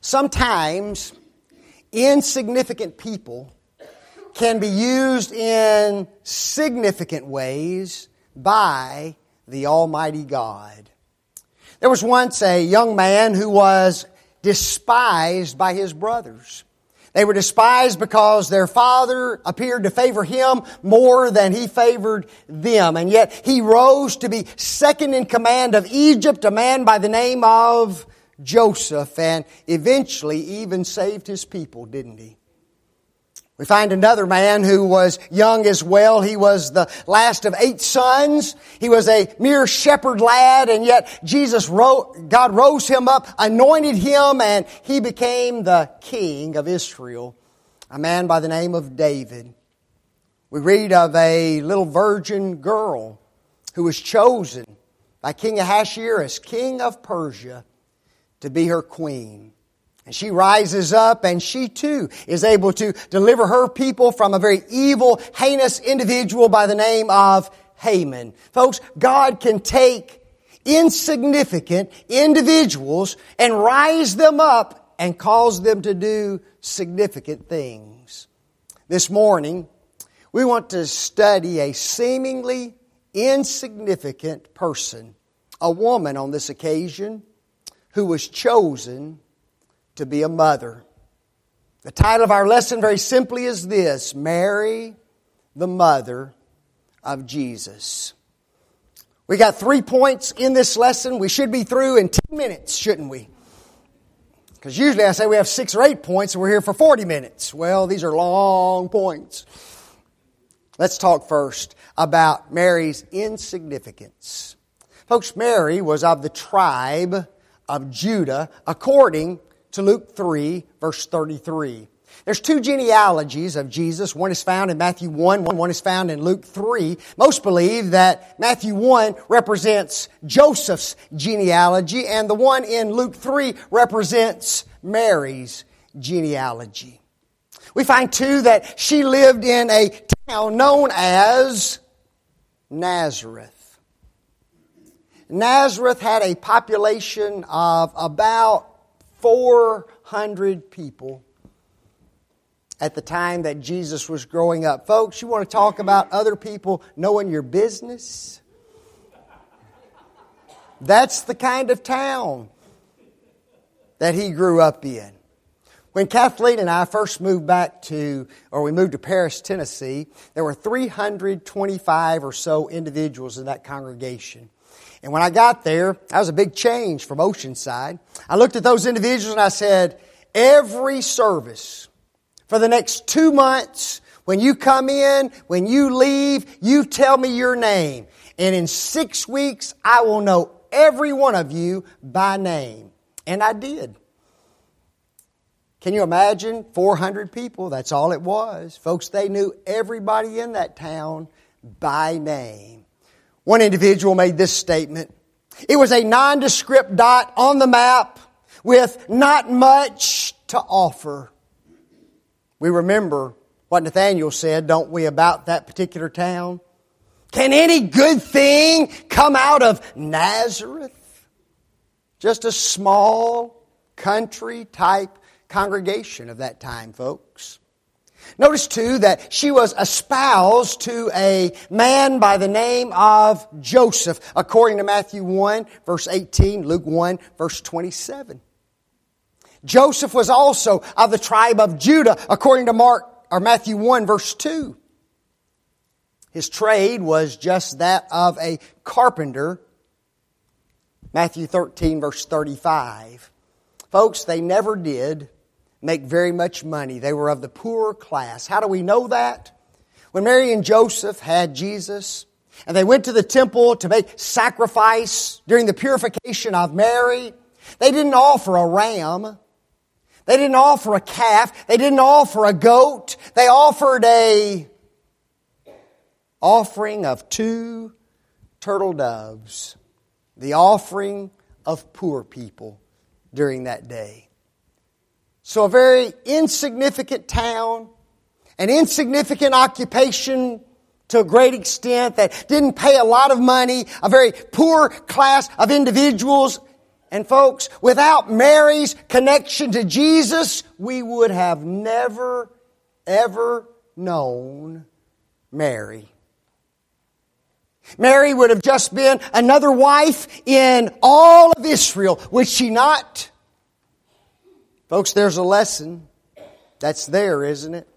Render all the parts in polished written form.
Sometimes insignificant people can be used in significant ways by the Almighty God. There was once a young man who was despised by his brothers. They were despised because their father appeared to favor him more than he favored them. And yet he rose to be second in command of Egypt, a man by the name of Joseph, and eventually even saved his people, didn't he? We find another man who was young as well. He was the last of 8 sons. He was a mere shepherd lad, and yet God rose him up, anointed him, and he became the king of Israel, a man by the name of David. We read of a little virgin girl who was chosen by King Ahasuerus, king of Persia, to be her queen. And she rises up, and she too is able to deliver her people from a very evil, heinous individual by the name of Haman. Folks, God can take insignificant individuals and rise them up and cause them to do significant things. This morning, we want to study a seemingly insignificant person, a woman on this occasion, who was chosen to be a mother. The title of our lesson very simply is this: Mary, the mother of Jesus. We got 3 points in this lesson. We should be through in 10 minutes, shouldn't we? Because usually I say we have 6 or 8 points and we're here for 40 minutes. Well, these are long points. Let's talk first about Mary's insignificance. Folks, Mary was of the tribe of Judah according to Luke 3, verse 33. There's 2 genealogies of Jesus. One is found in Matthew 1, one is found in Luke 3. Most believe that Matthew 1 represents Joseph's genealogy, and the one in Luke 3 represents Mary's genealogy. We find too that she lived in a town known as Nazareth. Nazareth had a population of about 400 people at the time that Jesus was growing up. Folks, you want to talk about other people knowing your business? That's the kind of town that he grew up in. When Kathleen and I first moved we moved to Paris, Tennessee, there were 325 or so individuals in that congregation. And when I got there, that was a big change from Oceanside. I looked at those individuals and I said, every service for the next 2 months, when you come in, when you leave, you tell me your name. And in 6 weeks, I will know every one of you by name. And I did. Can you imagine? 400 people, that's all it was. Folks, they knew everybody in that town by name. One individual made this statement: it was a nondescript dot on the map with not much to offer. We remember what Nathaniel said, don't we, about that particular town? Can any good thing come out of Nazareth? Just a small country type congregation of that time, folks. Notice too that she was espoused to a man by the name of Joseph, according to Matthew 1, verse 18, Luke 1, verse 27. Joseph was also of the tribe of Judah, according to Matthew 1, verse 2. His trade was just that of a carpenter, Matthew 13, verse 35. Folks, they never did make very much money. They were of the poorer class. How do we know that? When Mary and Joseph had Jesus, and they went to the temple to make sacrifice during the purification of Mary, they didn't offer a ram. They didn't offer a calf. They didn't offer a goat. They offered a offering of 2 turtle doves. The offering of poor people during that day. So a very insignificant town, an insignificant occupation to a great extent that didn't pay a lot of money, a very poor class of individuals, And folks, without Mary's connection to Jesus, we would have never, ever known Mary. Mary would have just been another wife in all of Israel, would she not? Folks, there's a lesson that's there, isn't it?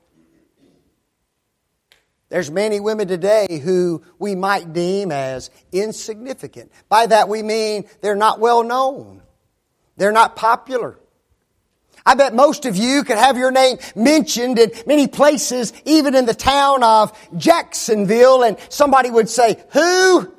There's many women today who we might deem as insignificant. By that we mean they're not well known. They're not popular. I bet most of you could have your name mentioned in many places, even in the town of Jacksonville, and somebody would say, "Who?"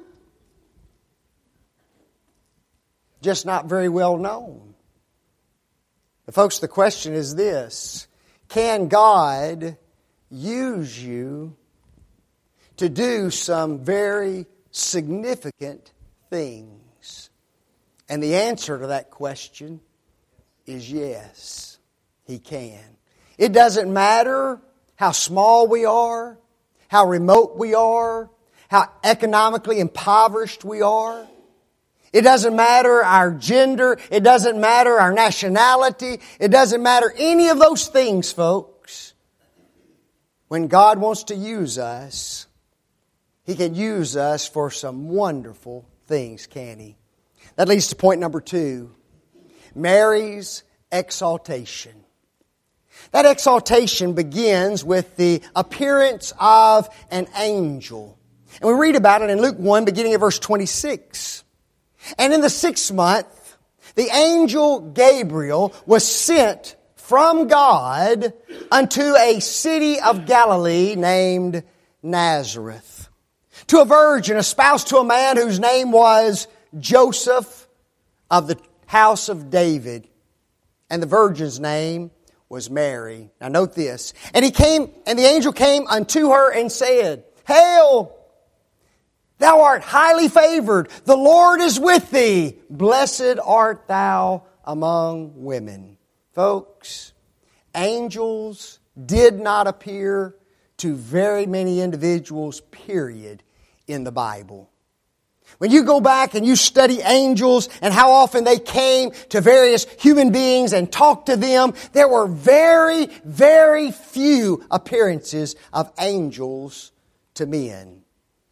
Just not very well known. But folks, the question is this: can God use you to do some very significant things? And the answer to that question is yes, He can. It doesn't matter how small we are, how remote we are, how economically impoverished we are. It doesn't matter our gender. It doesn't matter our nationality. It doesn't matter any of those things, folks. When God wants to use us, He can use us for some wonderful things, can He? That leads to point number 2. Mary's exaltation. That exaltation begins with the appearance of an angel. And we read about it in Luke 1, beginning at verse 26. And in the 6th month, the angel Gabriel was sent from God unto a city of Galilee named Nazareth, to a virgin espoused to a man whose name was Joseph of the house of David. And the virgin's name was Mary. Now note this. And the angel came unto her and said, "Hail, thou art highly favored. The Lord is with thee. Blessed art thou among women." Folks, angels did not appear to very many individuals, period, in the Bible. When you go back and you study angels and how often they came to various human beings and talked to them, there were very, very few appearances of angels to men.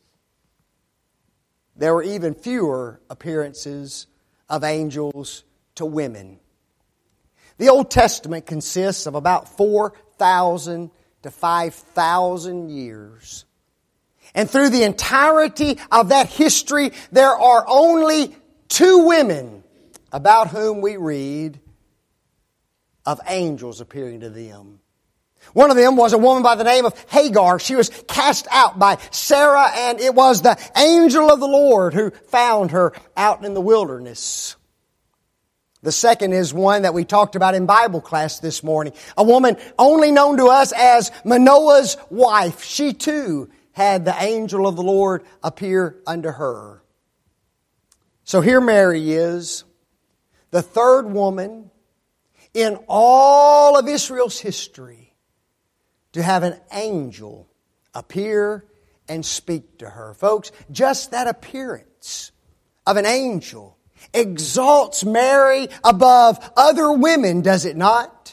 There were even fewer appearances of angels to women. The Old Testament consists of about 4,000 to 5,000 years. And through the entirety of that history, there are only 2 women about whom we read of angels appearing to them. One of them was a woman by the name of Hagar. She was cast out by Sarah, and it was the angel of the Lord who found her out in the wilderness. The second is one that we talked about in Bible class this morning. A woman only known to us as Manoah's wife. She too had the angel of the Lord appear unto her. So here Mary is, the third woman in all of Israel's history to have an angel appear and speak to her. Folks, just that appearance of an angel exalts Mary above other women, does it not?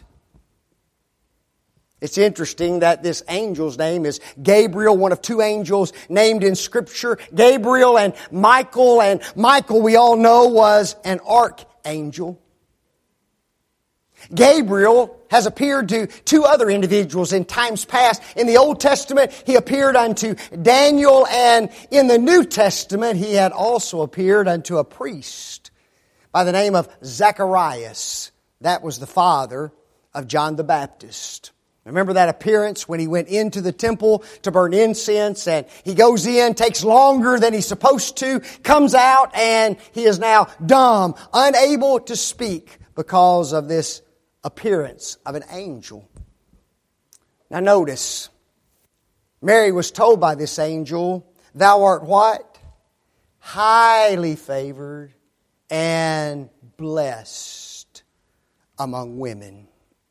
It's interesting that this angel's name is Gabriel, one of 2 angels named in Scripture, Gabriel and Michael. And Michael, we all know, was an archangel. Gabriel has appeared to 2 other individuals in times past. In the Old Testament, he appeared unto Daniel, and in the New Testament, he had also appeared unto a priest by the name of Zacharias. That was the father of John the Baptist. Remember that appearance when he went into the temple to burn incense, and he goes in, takes longer than he's supposed to, comes out, and he is now dumb, unable to speak because of this appearance of an angel. Now notice, Mary was told by this angel, "Thou art" what? "Highly favored and blessed among women."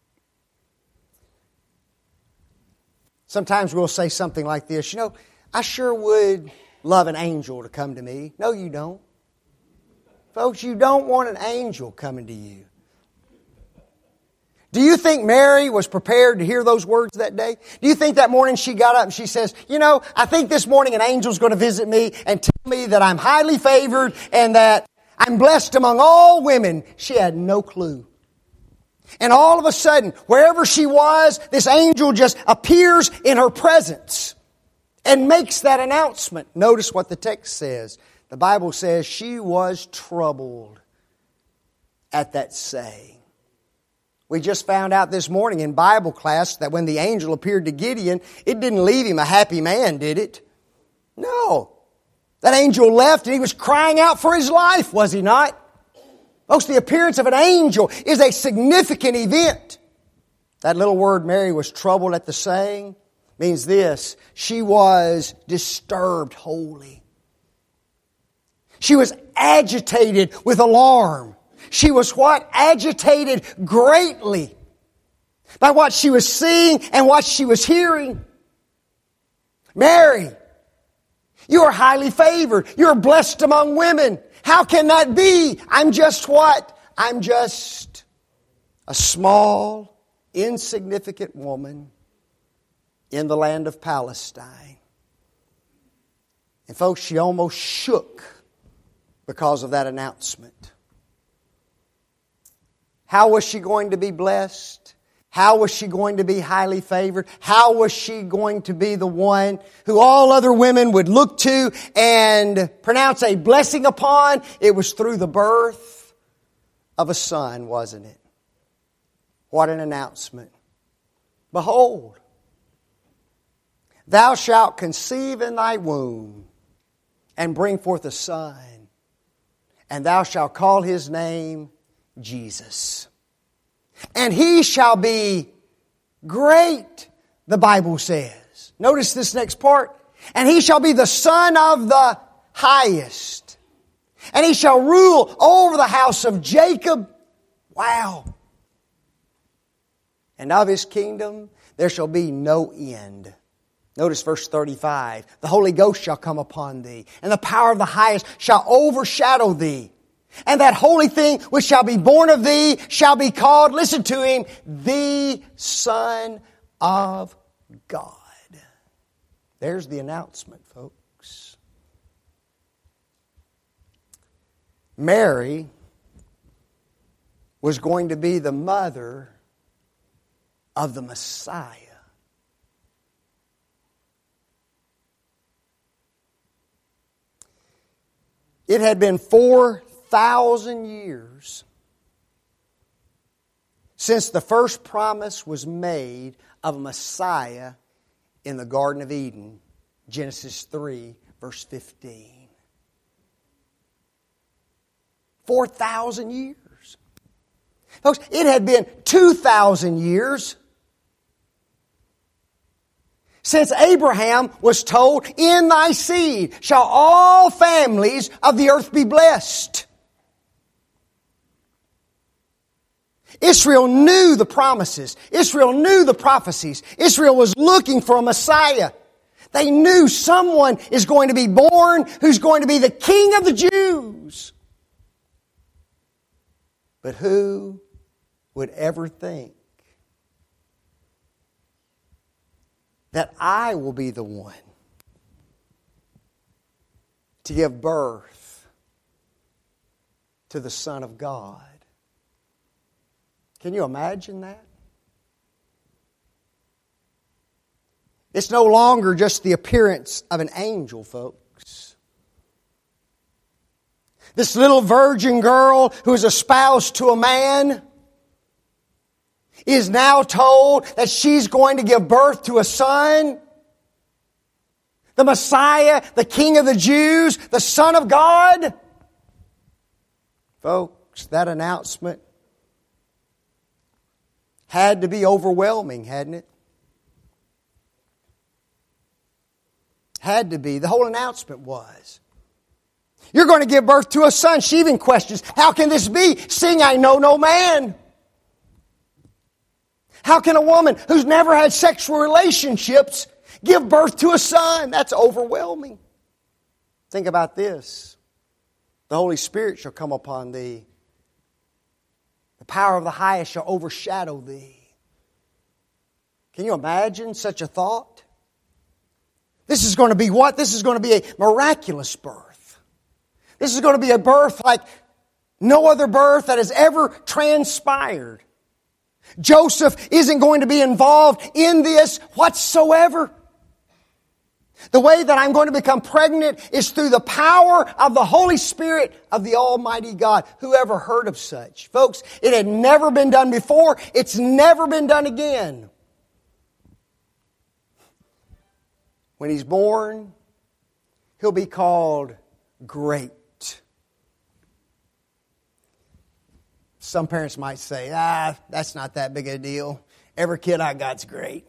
Sometimes we'll say something like this, "You know, I sure would love an angel to come to me." No, you don't. Folks, you don't want an angel coming to you. Do you think Mary was prepared to hear those words that day? Do you think that morning she got up and she says, I think this morning an angel's going to visit me and tell me that I'm highly favored and that I'm blessed among all women? She had no clue. And all of a sudden, wherever she was, this angel just appears in her presence and makes that announcement. Notice what the text says. The Bible says she was troubled at that saying. We just found out this morning in Bible class that when the angel appeared to Gideon, it didn't leave him a happy man, did it? No. That angel left and he was crying out for his life, was he not? Folks, the appearance of an angel is a significant event. That little word, Mary was troubled at the saying, means this: she was disturbed wholly. She was agitated with alarm. She was what? Agitated greatly by what she was seeing and what she was hearing. Mary, you are highly favored. You're blessed among women. How can that be? I'm just what? I'm just a small, insignificant woman in the land of Palestine. And folks, she almost shook because of that announcement. How was she going to be blessed? How was she going to be highly favored? How was she going to be the one who all other women would look to and pronounce a blessing upon? It was through the birth of a son, wasn't it? What an announcement. Behold, thou shalt conceive in thy womb and bring forth a son, and thou shalt call his name Jesus. And he shall be great, the Bible says. Notice this next part. And he shall be the Son of the Highest. And he shall rule over the house of Jacob. Wow. And of his kingdom there shall be no end. Notice verse 35. The Holy Ghost shall come upon thee, and the power of the Highest shall overshadow thee. And that holy thing which shall be born of thee shall be called, listen to him, the Son of God. There's the announcement, folks. Mary was going to be the mother of the Messiah. It had been 4,000 years since the first promise was made of a Messiah in the Garden of Eden, Genesis 3, verse 15. 4,000 years. Folks, it had been 2,000 years since Abraham was told, in thy seed shall all families of the earth be blessed. Israel knew the promises. Israel knew the prophecies. Israel was looking for a Messiah. They knew someone is going to be born who's going to be the King of the Jews. But who would ever think that I will be the one to give birth to the Son of God? Can you imagine that? It's no longer just the appearance of an angel, folks. This little virgin girl who is espoused to a man is now told that she's going to give birth to a son. The Messiah, the King of the Jews, the Son of God. Folks, that announcement had to be overwhelming, hadn't it? Had to be. The whole announcement was. You're going to give birth to a son. She even questions, how can this be, seeing I know no man? How can a woman who's never had sexual relationships give birth to a son? That's overwhelming. Think about this. The Holy Spirit shall come upon thee. The power of the highest shall overshadow thee. Can you imagine such a thought? This is going to be what? This is going to be a miraculous birth. This is going to be a birth like no other birth that has ever transpired. Joseph isn't going to be involved in this whatsoever. The way that I'm going to become pregnant is through the power of the Holy Spirit of the Almighty God. Who ever heard of such? Folks, it had never been done before. It's never been done again. When he's born, he'll be called Great. Some parents might say, that's not that big a deal. Every kid I got's great.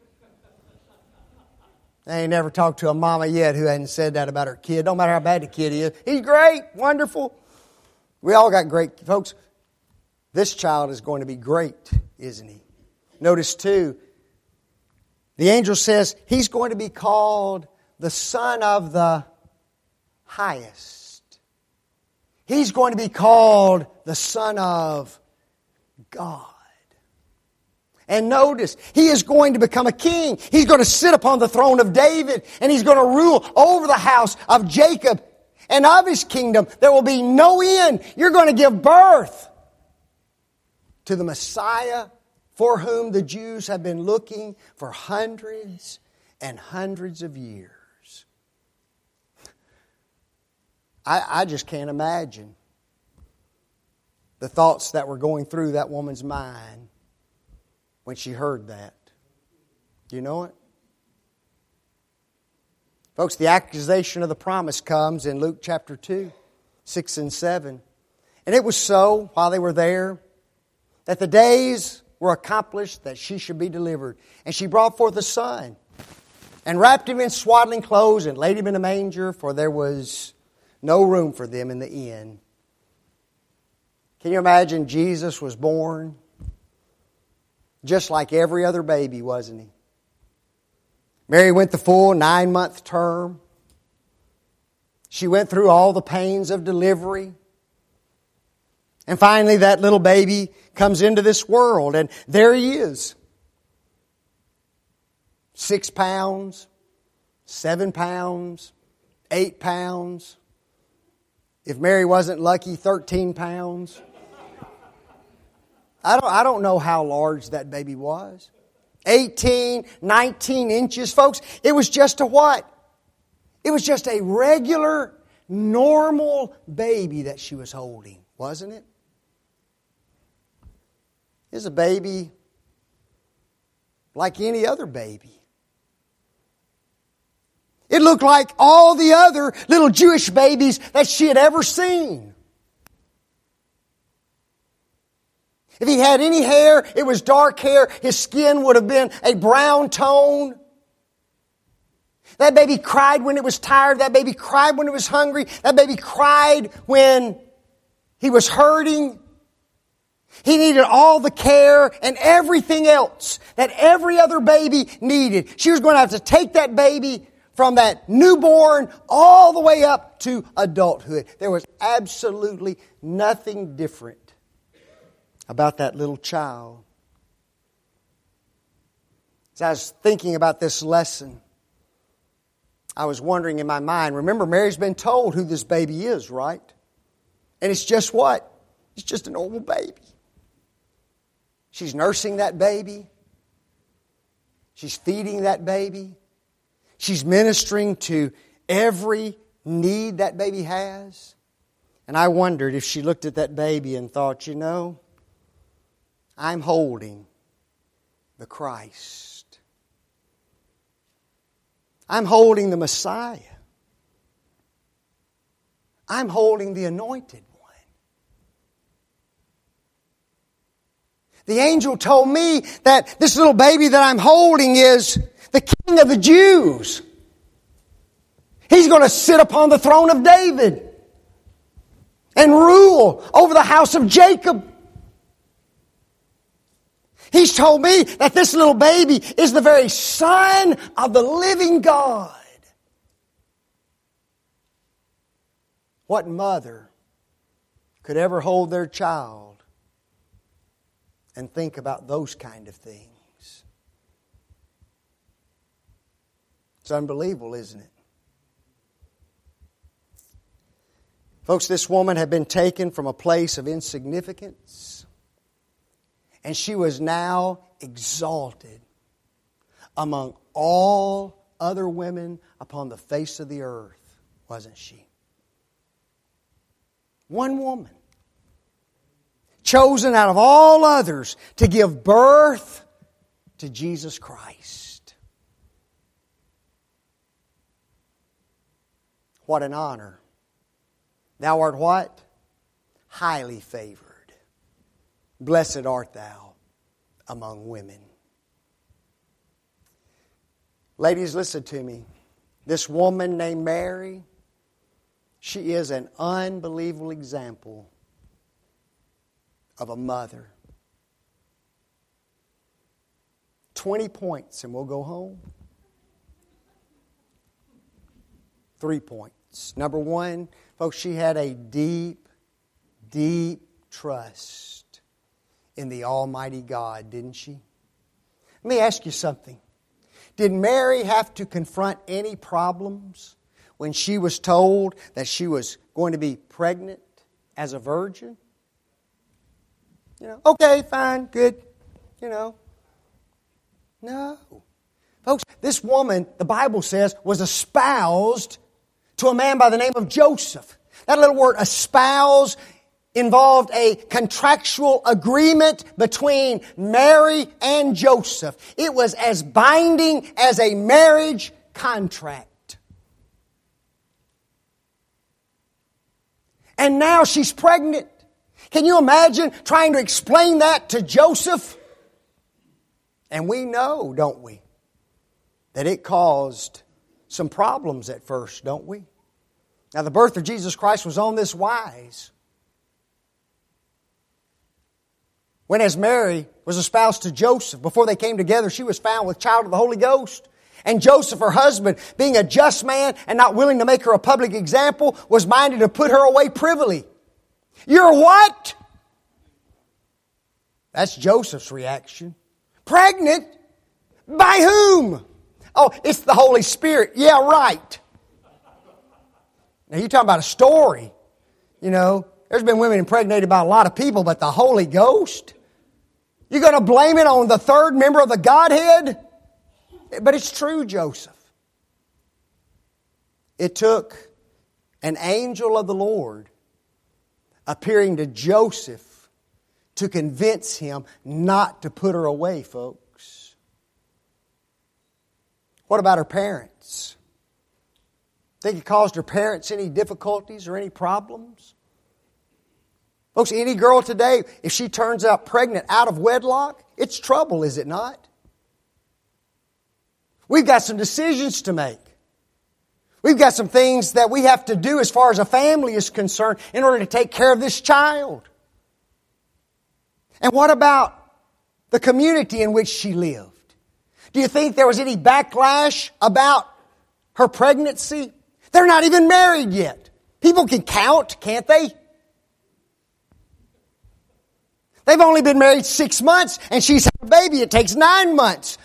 I ain't never talked to a mama yet who hadn't said that about her kid. Don't matter how bad the kid is. He's great, wonderful. We all got great. Folks, this child is going to be great, isn't he? Notice too, the angel says he's going to be called the Son of the Highest. He's going to be called the Son of God. And notice, he is going to become a king. He's going to sit upon the throne of David, and he's going to rule over the house of Jacob. And of his kingdom, there will be no end. You're going to give birth to the Messiah for whom the Jews have been looking for hundreds and hundreds of years. I just can't imagine the thoughts that were going through that woman's mind when she heard that. Do you know it? Folks, the accusation of the promise comes in Luke chapter 2, 6 and 7. And it was so, while they were there, that the days were accomplished that she should be delivered. And she brought forth a son, and wrapped him in swaddling clothes, and laid him in a manger, for there was no room for them in the inn. Can you imagine Jesus was born just like every other baby, wasn't he? Mary went the full 9-month term. She went through all the pains of delivery. And finally that little baby comes into this world, and there he is. 6 pounds, 7 pounds, 8 pounds. If Mary wasn't lucky, 13 pounds. I don't know how large that baby was. 18, 19 inches. Folks, it was just a what? It was just a regular, normal baby that she was holding, wasn't it? It was a baby like any other baby. It looked like all the other little Jewish babies that she had ever seen. If he had any hair, it was dark hair. His skin would have been a brown tone. That baby cried when it was tired. That baby cried when it was hungry. That baby cried when he was hurting. He needed all the care and everything else that every other baby needed. She was going to have to take that baby from that newborn all the way up to adulthood. There was absolutely nothing different about that little child. As I was thinking about this lesson, I was wondering in my mind, remember Mary's been told who this baby is, right? And it's just what? It's just a normal baby. She's nursing that baby. She's feeding that baby. She's ministering to every need that baby has. And I wondered if she looked at that baby and thought, you know, I'm holding the Christ. I'm holding the Messiah. I'm holding the Anointed One. The angel told me that this little baby that I'm holding is the King of the Jews. He's going to sit upon the throne of David and rule over the house of Jacob. He's told me that this little baby is the very Son of the living God. What mother could ever hold their child and think about those kind of things? It's unbelievable, isn't it? Folks, this woman had been taken from a place of insignificance, and she was now exalted among all other women upon the face of the earth, wasn't she? One woman, chosen out of all others to give birth to Jesus Christ. What an honor. Thou art what? Highly favored. Blessed art thou among women. Ladies, listen to me. This woman named Mary, she is an unbelievable example of a mother. 20 points and we'll go home. 3 points. Number one, folks, she had a deep, deep trust in the Almighty God, didn't she? Let me ask you something. Did Mary have to confront any problems when she was told that she was going to be pregnant as a virgin? Okay, fine, good, No. Folks, this woman, the Bible says, was espoused to a man by the name of Joseph. That little word, espouse, involved a contractual agreement between Mary and Joseph. It was as binding as a marriage contract. And now she's pregnant. Can you imagine trying to explain that to Joseph? And we know, don't we, that it caused some problems at first, don't we? Now, the birth of Jesus Christ was on this wise. When as Mary was espoused to Joseph, before they came together, she was found with child of the Holy Ghost. And Joseph, her husband, being a just man and not willing to make her a public example, was minded to put her away privily. You're what? That's Joseph's reaction. Pregnant? By whom? Oh, it's the Holy Spirit. Yeah, right. Now, you're talking about a story. There's been women impregnated by a lot of people, but the Holy Ghost? You're going to blame it on the third member of the Godhead? But it's true, Joseph. It took an angel of the Lord appearing to Joseph to convince him not to put her away, folks. What about her parents? Think it caused her parents any difficulties or any problems? Folks, any girl today, if she turns out pregnant out of wedlock, it's trouble, is it not? We've got some decisions to make. We've got some things that we have to do as far as a family is concerned in order to take care of this child. And what about the community in which she lived? Do you think there was any backlash about her pregnancy? They're not even married yet. People can count, can't they? They've only been married 6 months and she's had a baby. It takes 9 months.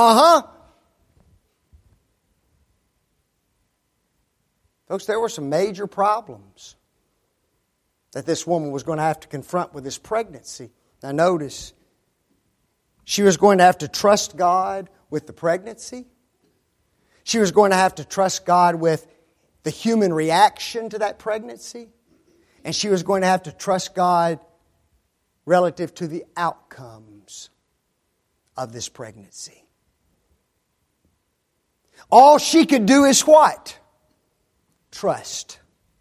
Folks, there were some major problems that this woman was going to have to confront with this pregnancy. Now notice, she was going to have to trust God with the pregnancy. She was going to have to trust God with the human reaction to that pregnancy. And she was going to have to trust God relative to the outcomes of this pregnancy. All she could do is what? Trust.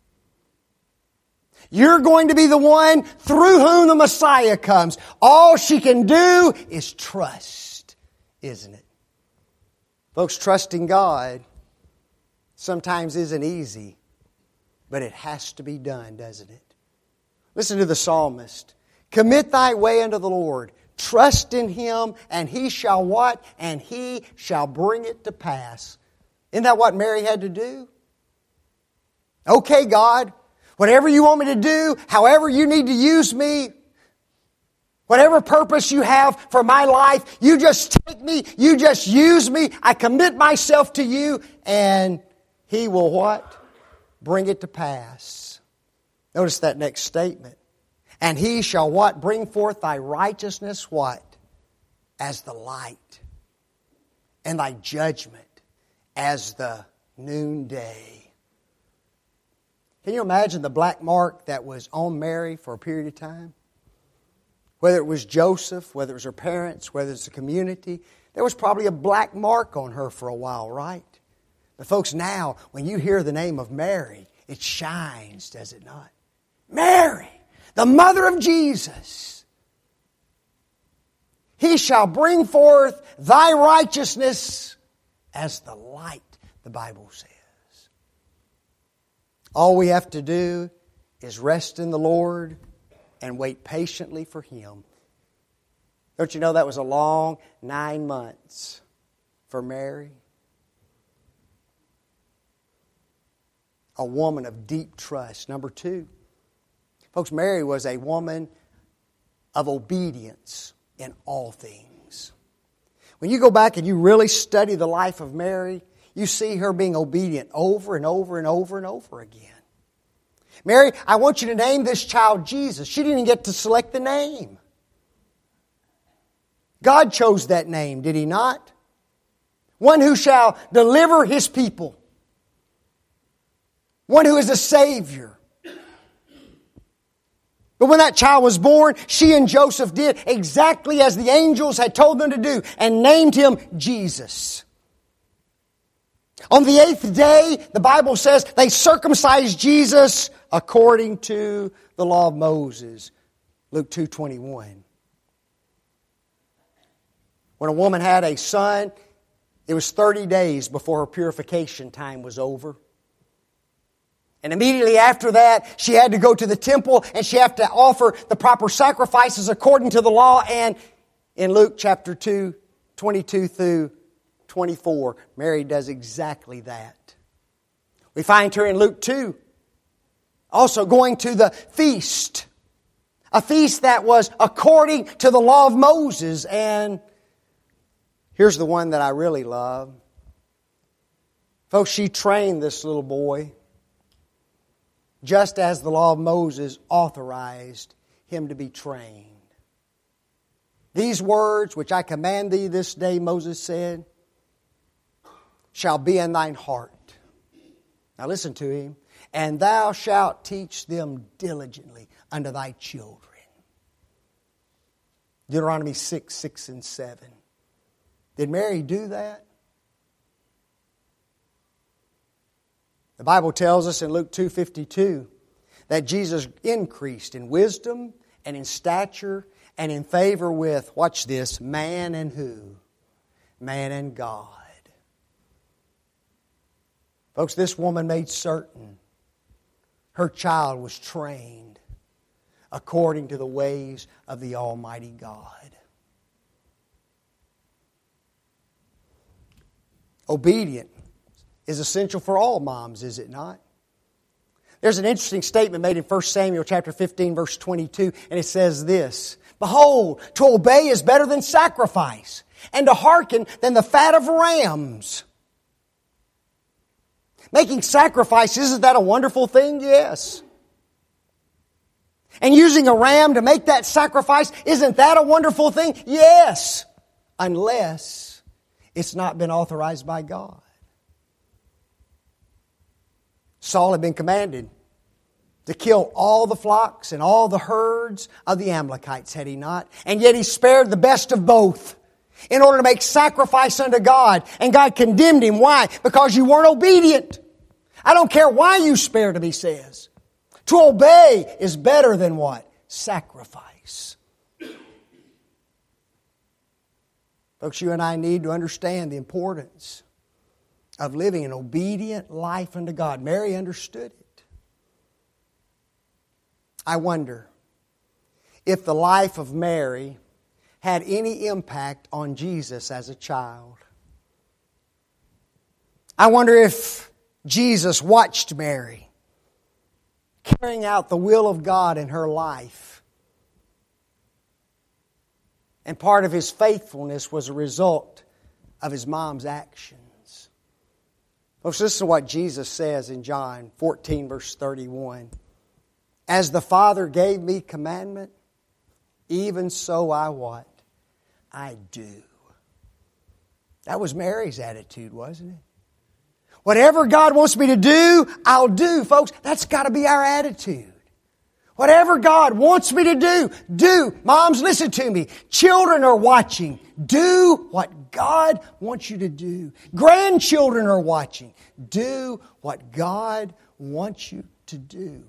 You're going to be the one through whom the Messiah comes. All she can do is trust, isn't it? Folks, trusting God sometimes isn't easy, but it has to be done, doesn't it? Listen to the psalmist. Commit thy way unto the Lord. Trust in Him, and He shall what? And He shall bring it to pass. Isn't that what Mary had to do? Okay, God, Whatever you want me to do, however you need to use me, whatever purpose you have for my life, you just take me, you just use me, I commit myself to you, and He will what? Bring it to pass. Notice that next statement. And He shall what? Bring forth thy righteousness what? As the light. And thy judgment as the noonday. Can you imagine the black mark that was on Mary for a period of time? Whether it was Joseph, whether it was her parents, whether it's the community, there was probably a black mark on her for a while, right? But folks, now, when you hear the name of Mary, it shines, does it not? Mary, the mother of Jesus. He shall bring forth thy righteousness as the light, the Bible says. All we have to do is rest in the Lord and wait patiently for Him. Don't you know that was a long 9 months for Mary? A woman of deep trust. Number 2. Folks, Mary was a woman of obedience in all things. When you go back and you really study the life of Mary, you see her being obedient over and over and over and over again. Mary, I want you to name this child Jesus. She didn't even get to select the name. God chose that name, did He not? One who shall deliver His people. One who is a Savior. But when that child was born, she and Joseph did exactly as the angels had told them to do and named Him Jesus. On the 8th day, the Bible says, they circumcised Jesus according to the law of Moses. Luke 2:21. When a woman had a son, it was 30 days before her purification time was over. And immediately after that, she had to go to the temple and she had to offer the proper sacrifices according to the law. And in Luke chapter 2, 22 through 24, Mary does exactly that. We find her in Luke 2 also going to the feast. A feast that was according to the law of Moses. And here's the one that I really love. Folks, she trained this little boy just as the law of Moses authorized him to be trained. These words which I command thee this day, Moses said, shall be in thine heart. Now listen to him. And thou shalt teach them diligently unto thy children. Deuteronomy 6, 6 and 7. Did Mary do that? The Bible tells us in Luke 2:52 that Jesus increased in wisdom and in stature and in favor with, watch this, man and who? Man and God. Folks, this woman made certain her child was trained according to the ways of the Almighty God. Obedient is essential for all moms, is it not? There's an interesting statement made in 1 Samuel chapter 15, verse 22, and it says this, behold, to obey is better than sacrifice, and to hearken than the fat of rams. Making sacrifice, isn't that a wonderful thing? Yes. And using a ram to make that sacrifice, isn't that a wonderful thing? Yes. Unless it's not been authorized by God. Saul had been commanded to kill all the flocks and all the herds of the Amalekites, had he not? And yet he spared the best of both in order to make sacrifice unto God. And God condemned him. Why? Because you weren't obedient. I don't care why you spared him, he says. To obey is better than what? Sacrifice. Folks, you and I need to understand the importance of living an obedient life unto God. Mary understood it. I wonder if the life of Mary had any impact on Jesus as a child. I wonder if Jesus watched Mary carrying out the will of God in her life. And part of his faithfulness was a result of his mom's actions. Folks, listen to what Jesus says in John 14, verse 31. As the Father gave me commandment, even so I what? I do. That was Mary's attitude, wasn't it? Whatever God wants me to do, I'll do, folks. That's got to be our attitude. Whatever God wants me to do, do. Moms, listen to me. Children are watching. Do what God wants you to do. Grandchildren are watching. Do what God wants you to do.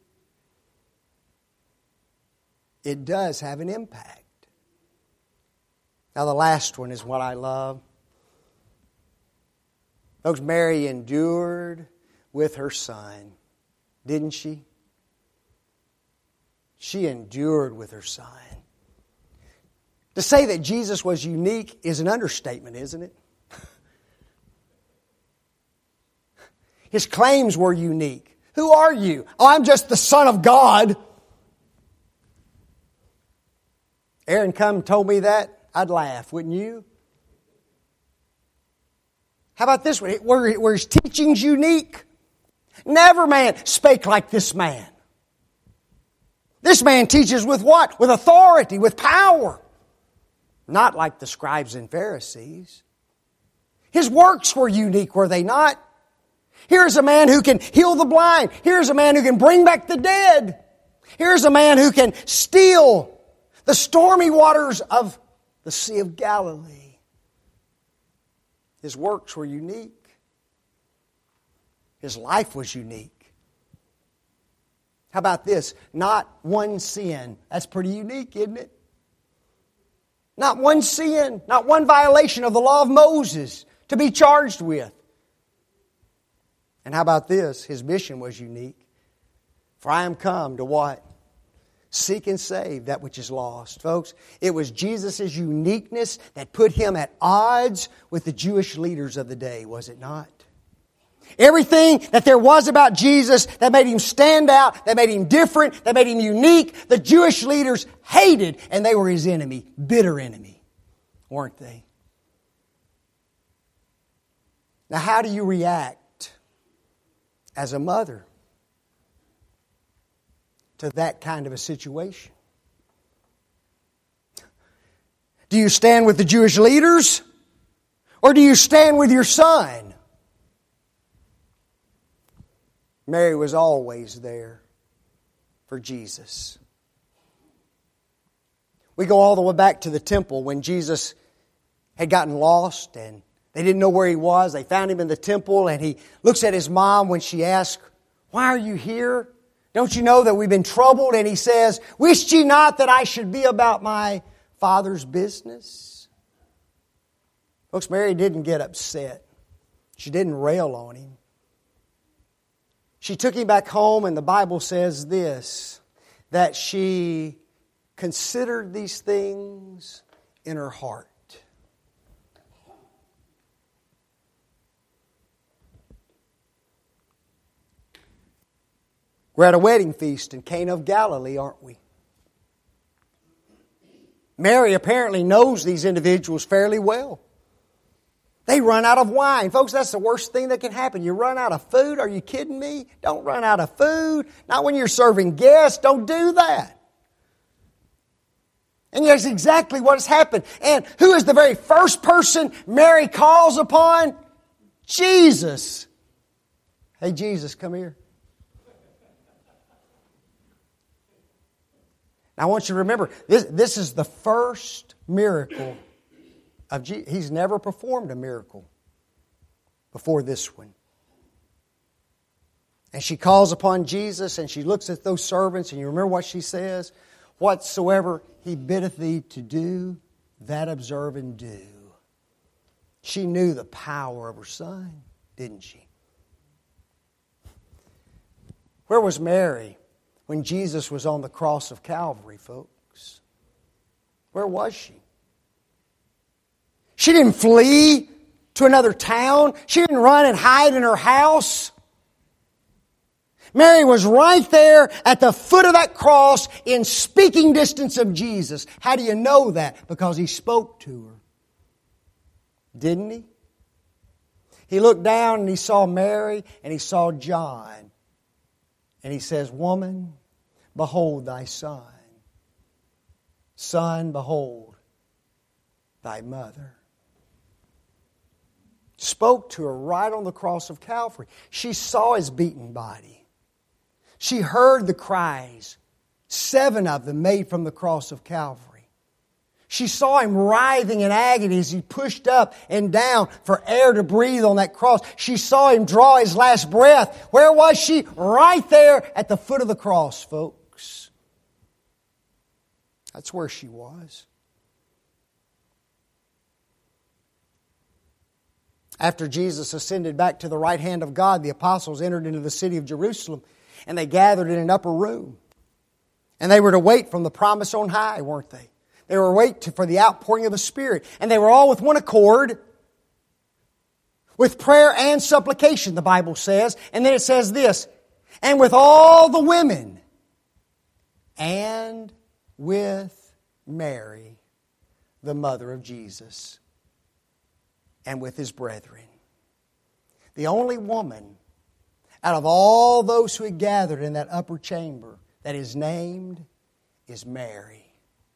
It does have an impact. Now the last one is what I love. Folks, Mary endured with her son, didn't she? She endured with her son. To say that Jesus was unique is an understatement, isn't it? His claims were unique. Who are you? Oh, I'm just the Son of God. Aaron come and told me that, I'd laugh, wouldn't you? How about this one? Were his teachings unique? Never man spake like this man. This man teaches with what? With authority, with power. Not like the scribes and Pharisees. His works were unique, were they not? Here's a man who can heal the blind. Here's a man who can bring back the dead. Here's a man who can still the stormy waters of the Sea of Galilee. His works were unique. His life was unique. How about this? Not one sin. That's pretty unique, isn't it? Not one sin, not one violation of the law of Moses to be charged with. And how about this? His mission was unique. For I am come to what? Seek and save that which is lost. Folks, it was Jesus' uniqueness that put him at odds with the Jewish leaders of the day, was it not? Everything that there was about Jesus that made him stand out, that made him different, that made him unique, the Jewish leaders hated, and they were his enemy, bitter enemy, weren't they? Now, how do you react as a mother to that kind of a situation? Do you stand with the Jewish leaders? Or do you stand with your son? Mary was always there for Jesus. We go all the way back to the temple when Jesus had gotten lost and they didn't know where he was. They found him in the temple and he looks at his mom when she asks, "Why are you here? Don't you know that we've been troubled?" And he says, "Wished ye not that I should be about my Father's business?" Folks, Mary didn't get upset. She didn't rail on him. She took him back home, and the Bible says this, that she considered these things in her heart. We're at a wedding feast in Cana of Galilee, aren't we? Mary apparently knows these individuals fairly well. They run out of wine. Folks, that's the worst thing that can happen. You run out of food. Are you kidding me? Don't run out of food. Not when you're serving guests. Don't do that. And that's exactly what has happened. And who is the very first person Mary calls upon? Jesus. Hey, Jesus, come here. Now, I want you to remember, this is the first miracle of Jesus. He's never performed a miracle before this one. And she calls upon Jesus and she looks at those servants, and you remember what she says? "Whatsoever he biddeth thee to do, that observe and do." She knew the power of her son, didn't she? Where was Mary when Jesus was on the cross of Calvary, folks? Where was she? She didn't flee to another town. She didn't run and hide in her house. Mary was right there at the foot of that cross in speaking distance of Jesus. How do you know that? Because He spoke to her. Didn't He? He looked down and He saw Mary and He saw John. And He says, "Woman, behold thy son. Son, behold thy mother." Spoke to her right on the cross of Calvary. She saw His beaten body. She heard the cries, 7 of them made from the cross of Calvary. She saw Him writhing in agony as He pushed up and down for air to breathe on that cross. She saw Him draw His last breath. Where was she? Right there at the foot of the cross, folks. That's where she was. After Jesus ascended back to the right hand of God, the apostles entered into the city of Jerusalem, and they gathered in an upper room. And they were to wait from the promise on high, weren't they? They were to wait for the outpouring of the Spirit. And they were all with one accord, with prayer and supplication, the Bible says. And then it says this, and with all the women, and with Mary, the mother of Jesus, and with His brethren. The only woman out of all those who had gathered in that upper chamber that is named is Mary.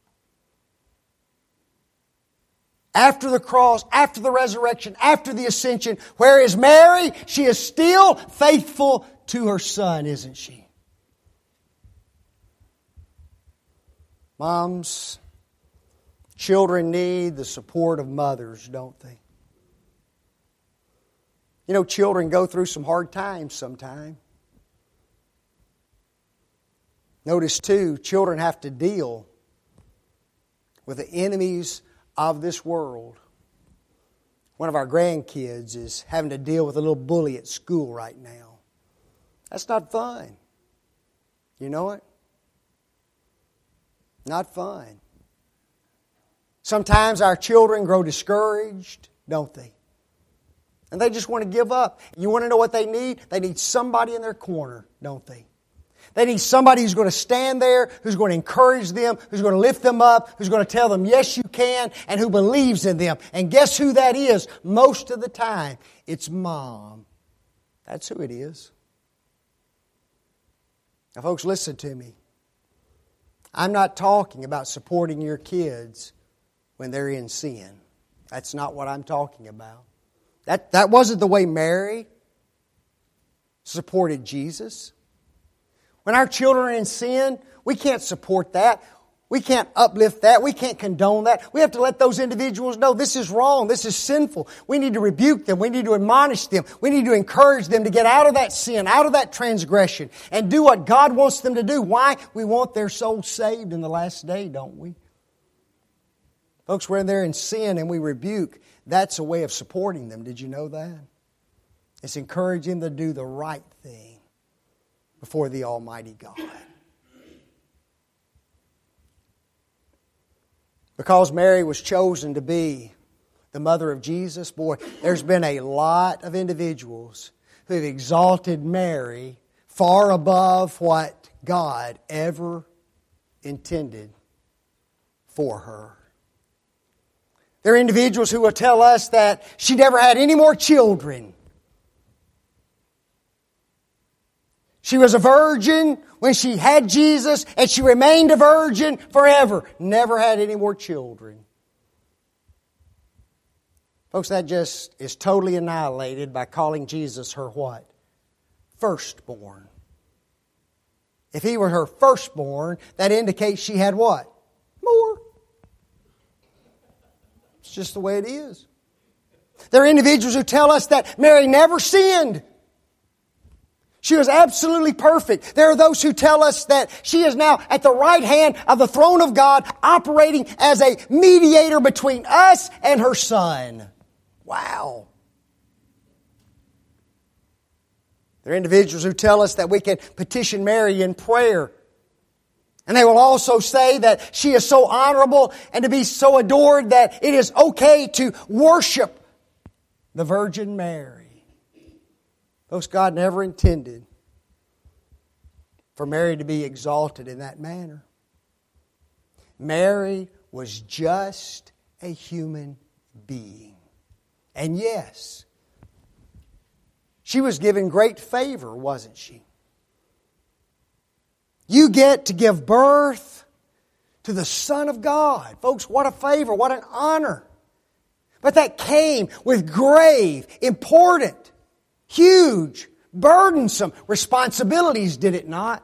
After the cross, after the resurrection, after the ascension, where is Mary? She is still faithful to her Son, isn't she? Moms, children need the support of mothers, don't they? You know, children go through some hard times sometimes. Notice too, children have to deal with the enemies of this world. One of our grandkids is having to deal with a little bully at school right now. That's not fun. You know it? Not fun. Sometimes our children grow discouraged, don't they? And they just want to give up. You want to know what they need? They need somebody in their corner, don't they? They need somebody who's going to stand there, who's going to encourage them, who's going to lift them up, who's going to tell them, yes, you can, and who believes in them. And guess who that is? Most of the time, it's Mom. That's who it is. Now, folks, listen to me. I'm not talking about supporting your kids when they're in sin. That's not what I'm talking about. That wasn't the way Mary supported Jesus. When our children are in sin, we can't support that. We can't uplift that. We can't condone that. We have to let those individuals know this is wrong. This is sinful. We need to rebuke them. We need to admonish them. We need to encourage them to get out of that sin, out of that transgression, and do what God wants them to do. Why? We want their souls saved in the last day, don't we? Folks, when they're in sin and we rebuke, that's a way of supporting them. Did you know that? It's encouraging them to do the right thing before the Almighty God. Because Mary was chosen to be the mother of Jesus, boy, there's been a lot of individuals who have exalted Mary far above what God ever intended for her. There are individuals who will tell us that she never had any more children. She was a virgin when she had Jesus, and she remained a virgin forever. Never had any more children. Folks, that just is totally annihilated by calling Jesus her what? Firstborn. If He were her firstborn, that indicates she had what? More. It's just the way it is. There are individuals who tell us that Mary never sinned. She was absolutely perfect. There are those who tell us that she is now at the right hand of the throne of God, operating as a mediator between us and her Son. Wow. There are individuals who tell us that we can petition Mary in prayer. And they will also say that she is so honorable and to be so adored that it is okay to worship the Virgin Mary. Folks, God never intended for Mary to be exalted in that manner. Mary was just a human being. And yes, she was given great favor, wasn't she? You get to give birth to the Son of God. Folks, what a favor, what an honor. But that came with grave, important, huge, burdensome responsibilities, did it not?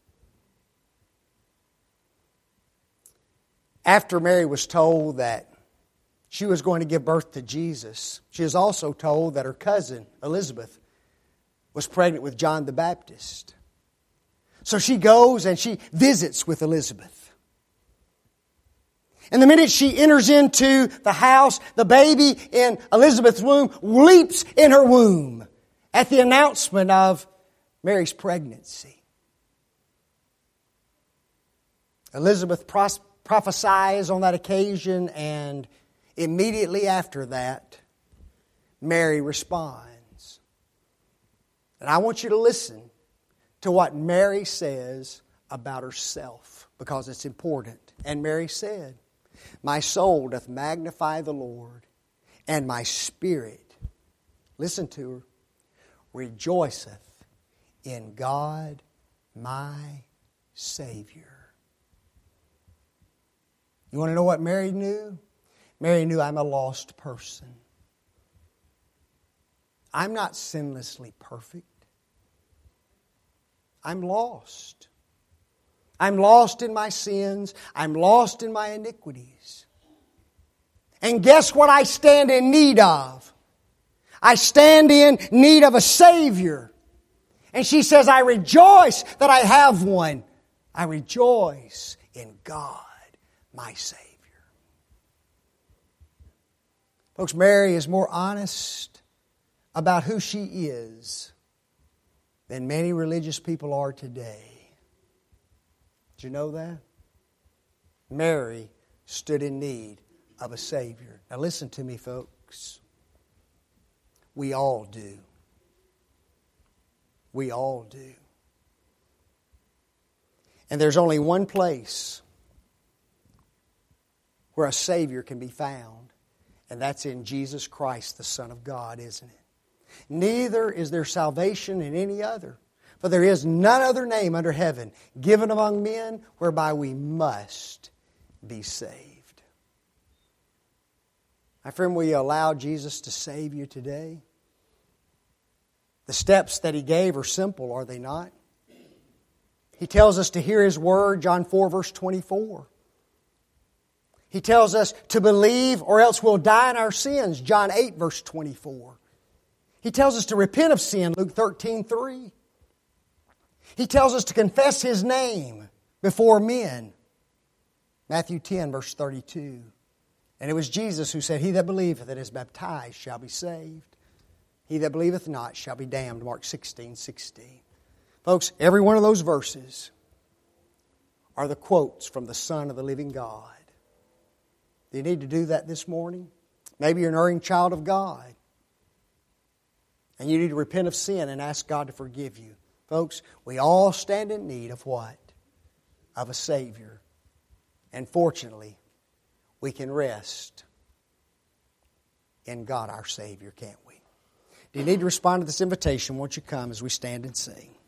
After Mary was told that she was going to give birth to Jesus, she was also told that her cousin, Elizabeth, was pregnant with John the Baptist. So she goes and she visits with Elizabeth. And the minute she enters into the house, the baby in Elizabeth's womb leaps in her womb at the announcement of Mary's pregnancy. Elizabeth prophesies on that occasion, and immediately after that, Mary responds. And I want you to listen to what Mary says about herself, because it's important. And Mary said, "My soul doth magnify the Lord, and my spirit," listen to her, "rejoiceth in God my Savior." You want to know what Mary knew? Mary knew, I'm a lost person. I'm not sinlessly perfect. I'm lost. I'm lost in my sins. I'm lost in my iniquities. And guess what I stand in need of? I stand in need of a Savior. And she says, I rejoice that I have one. I rejoice in God, my Savior. Folks, Mary is more honest about who she is than many religious people are today. Did you know that? Mary stood in need of a Savior. Now listen to me, folks. We all do. We all do. And there's only one place where a Savior can be found, and that's in Jesus Christ, the Son of God, isn't it? Neither is there salvation in any other, for there is none other name under heaven given among men whereby we must be saved. My friend, will you allow Jesus to save you today? The steps that He gave are simple, are they not? He tells us to hear His Word, John 4, verse 24. He tells us to believe or else we'll die in our sins, John 8, verse 24. He tells us to repent of sin, Luke 13, 3. He tells us to confess His name before men, Matthew 10, verse 32. And it was Jesus who said, He that believeth and is baptized shall be saved. He that believeth not shall be damned, Mark 16, 16. Folks, every one of those verses are the quotes from the Son of the living God. Do you need to do that this morning? Maybe you're an erring child of God, and you need to repent of sin and ask God to forgive you. Folks, we all stand in need of what? Of a Savior. And fortunately, we can rest in God our Savior, can't we? Do you need to respond to this invitation? Won't you come as we stand and sing?